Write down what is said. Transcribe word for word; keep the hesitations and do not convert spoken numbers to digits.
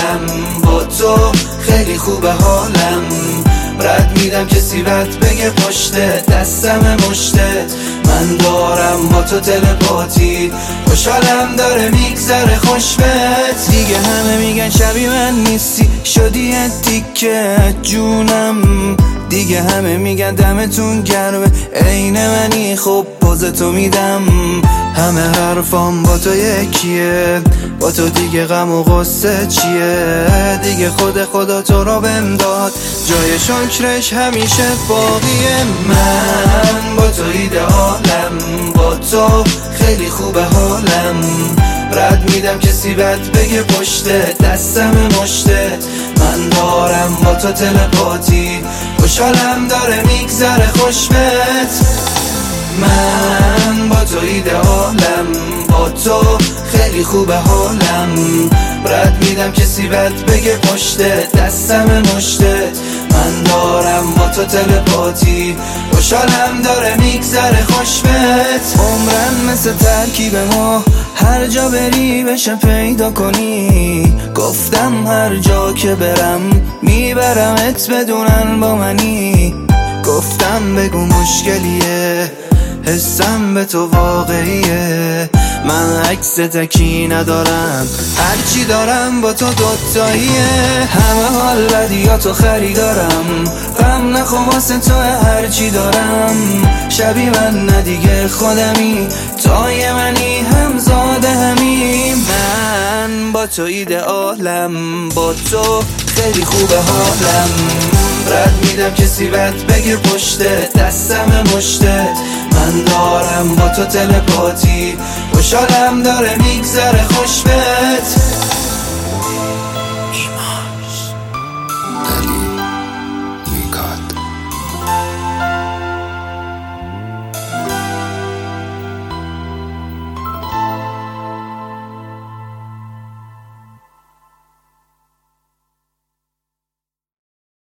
حالم با تو، خیلی خوبه حالم. رد میدم کسی رد بگه پشته، دستم مشته، من دارم با تو تلپاتی. خوشحالم داره میگذره خوشبت. دیگه همه میگن شبیه من نیستی، شدی تیکه جونم. دیگه همه میگن دمتون گرمه، عین منی خب پوزتو میدم. همه حرفام با تو یکیه، با تو دیگه غم و غصه چیه. دیگه خود خدا تو رو بهم داد، جای شکرش همیشه باقیه. من با تو ایدئالم، با تو خیلی خوبه حالم. رد میدم کسی بد بگه پشته، دستم مشته، من دارم با تو تلپاتی. خوشحالم داره میگذره خوشبت. من با تو ایدئالم، با تو خیلی خوبه حالم. رد میدم کسی بد بگه پشته، دستم مشته، من دارم با تو تلپاتی. خوشحالم داره میگذره خوشبت. عمرم مثل ترکیب ما، هر جا بری بشه پیدا کنی. گفتم هر جا که برم میبرمت بدونن با منی. گفتم بگو مشکلیه، حسم به تو واقعیه. من عکس تکی ندارم، هرچی دارم با تو دوتاییه. همه حال بدیاتو خریدارم، غم نخو واسه تو هرچی دارم. شبیه من ندیگه خودمی، تای منی همزاده همیم. من با تو ایدئالم، با تو خیلی خوبه حالم. رد میدم کسی بد بگه پشته، دستم مشته، من دارم با تو تلپاتی. خوشحالم داره میگذره خوشبت.